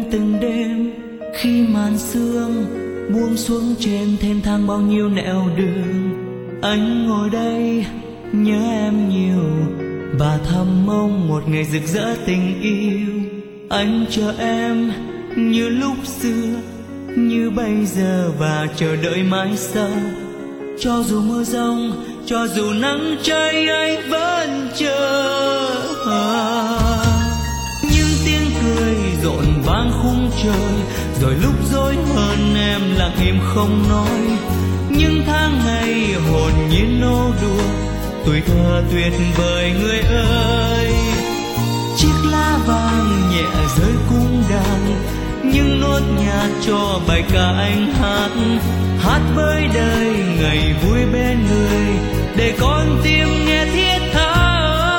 từng đêm khi màn sương buông xuống trên thênh thang bao nhiêu nẻo đường, anh ngồi đây nhớ em nhiều và thầm mong một ngày rực rỡ tình yêu. Anh chờ em như lúc xưa, như bây giờ và chờ đợi mãi sau. Cho dù mưa giông, cho dù nắng cháy, anh vẫn chờ. Những tiếng cười rộn vang khung trời, rồi lúc dối hơn em lặng im không nói. Những tháng ngày hồn nhiên nô đùa, tuổi thơ tuyệt vời người ơi. Chiếc lá vàng nhẹ rơi cung đàn, những nốt nhạc cho bài ca anh hát. Hát với đời ngày vui bên người, để con tim nghe thiết tha.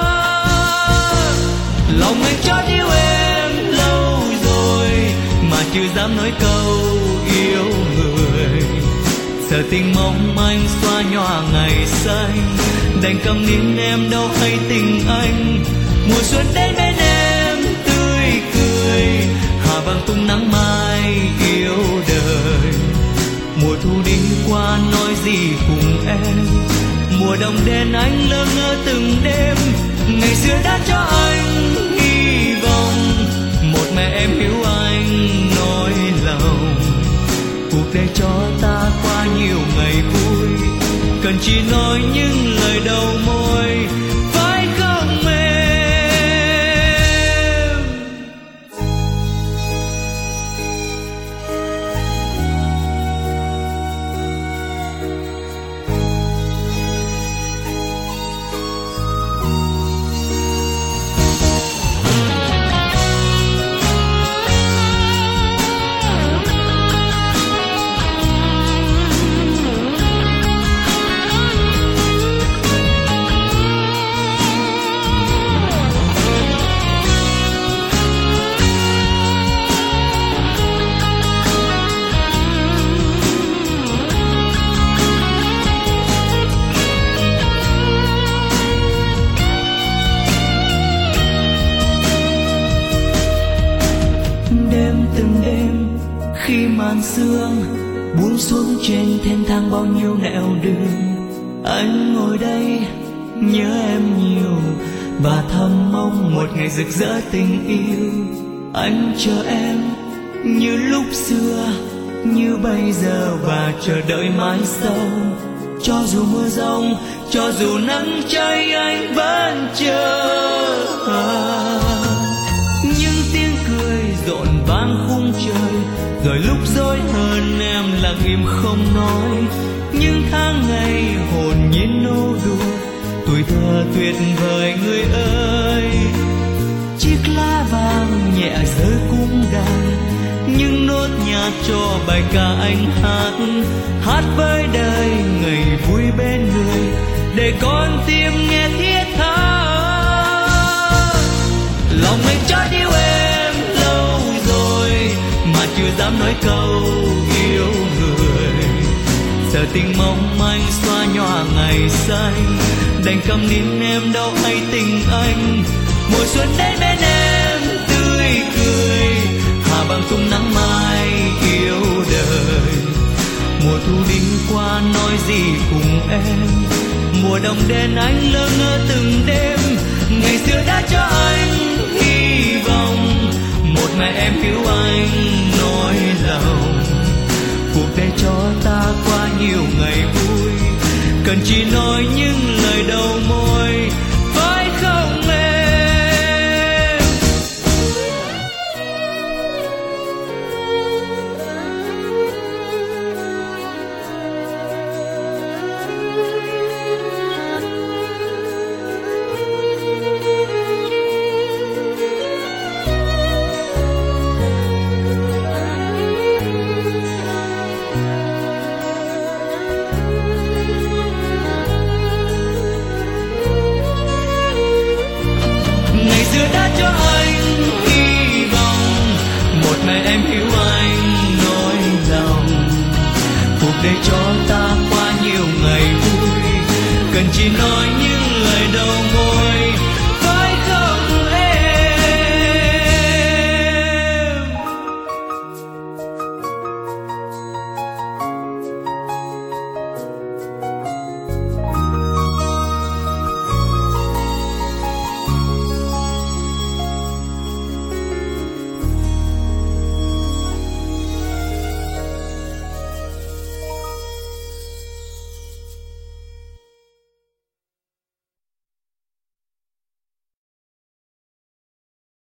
Lòng anh chót yêu em lâu rồi, mà chưa dám nói câu yêu người. Sợ tình mong anh xóa nhòa ngày xanh, đành câm nín em đâu hay tình anh. Mùa xuân đến bên em tươi cười, hà vàng tung nắng mai yêu đời. Mùa thu đi qua nói gì cùng em, mùa đông đến anh lơ ngơ từng đêm. Ngày xưa đã cho anh hy vọng, một mẹ em hiểu anh nói lòng. Cuộc đời cho ta qua nhiều ngày vui, cần chỉ nói những lời đầu môi, phải không em? Từng đêm khi màn sương buông xuống trên thênh thang bao nhiêu nẻo đường, anh ngồi đây nhớ em nhiều và thầm mong một ngày rực rỡ tình yêu. Anh chờ em như lúc xưa, như bây giờ và chờ đợi mãi sau. Cho dù mưa giông, cho dù nắng cháy, anh vẫn chờ. Những tiếng cười rộn vang khung trời, rồi lúc dối hơn em lặng im không nói. Những tháng ngày hồn nhiên nô đùa, tuổi thơ tuyệt vời người ơi. Chiếc lá vàng nhẹ rơi cung đàn, những nốt nhạc cho bài ca anh hát. Hát với đời ngày vui bên người, để con tim nghe thiết tha. Lòng anh chót yêu em lâu rồi, mà chưa dám nói câu yêu người. Sợ tình mong anh xóa nhòa ngày xanh, đành câm nín em đâu hay tình anh. Mùa xuân đến bên em tươi cười, hà vàng tung nắng mai yêu đời. Mùa thu đi qua nói gì cùng em, mùa đông đến anh lơ ngơ từng đêm. Ngày xưa đã cho anh hy vọng, một mẹ em hiểu anh nói lòng. Cuộc đời cho ta qua nhiều ngày vui, cần chỉ nói những lời đầu môi, phải không em? Đã cho anh hy vọng, một ngày em hiểu anh nói lòng. Cuộc đời cho ta qua nhiều ngày vui, cần chỉ nói những